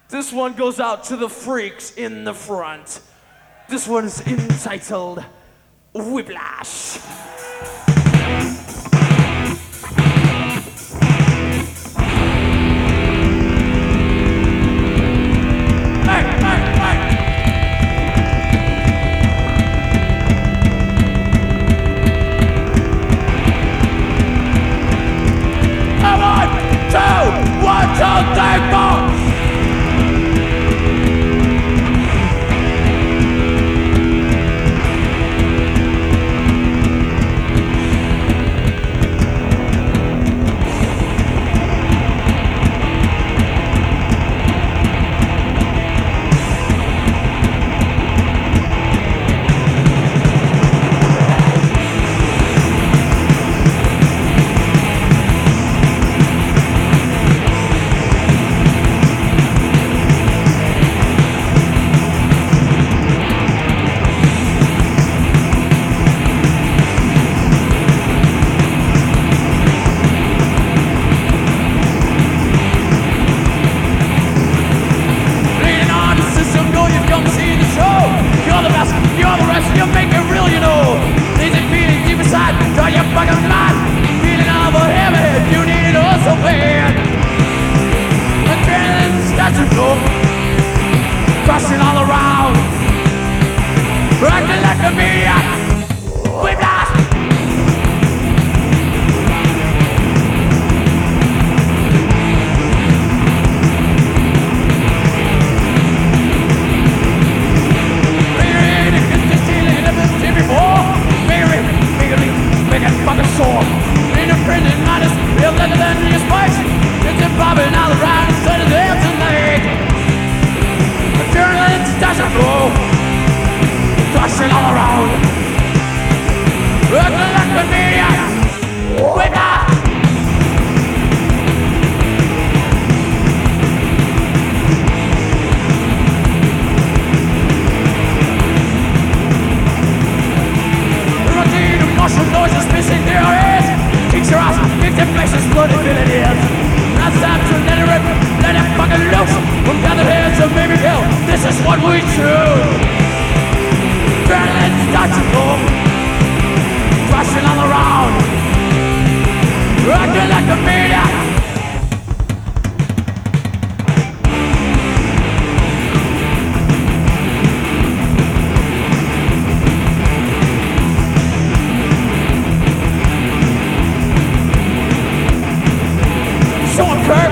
This one goes out to the freaks in the front. This one's entitled Whiplash. Crossing all around, acting like a maniac. Whiplash. Make it fucking sore. Independent, honest, real better than your spice. It's a bobbing all around instead of dancing like. Doesn't go, tossing all around, looking like a maniac. Whiplash. Routine of muscle noises missing their ears. Kicks your ass, makes their faces bloody filling ears. Now it's time to let it rip, let it fucking loose. We've got the hands of baby hill. This is what we choose. Adrenaline starts to go, rushing all around, acting like a maniac. Sean Kirk.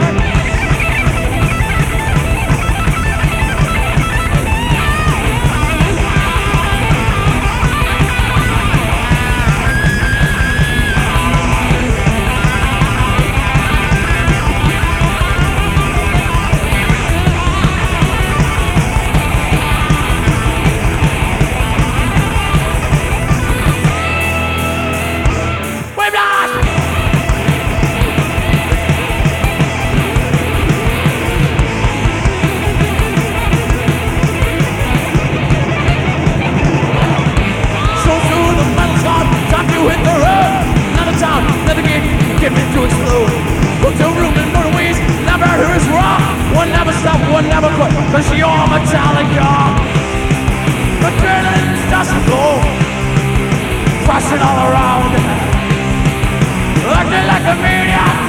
One never quit, cause you're Metallica. Adrenaline doesn't go, crossing all around, acting like a maniac.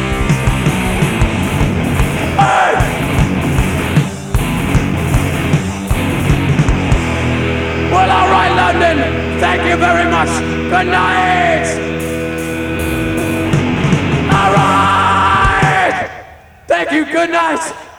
Hey! Well, alright, London, thank you very much. Good night. Alright! Thank you, good night.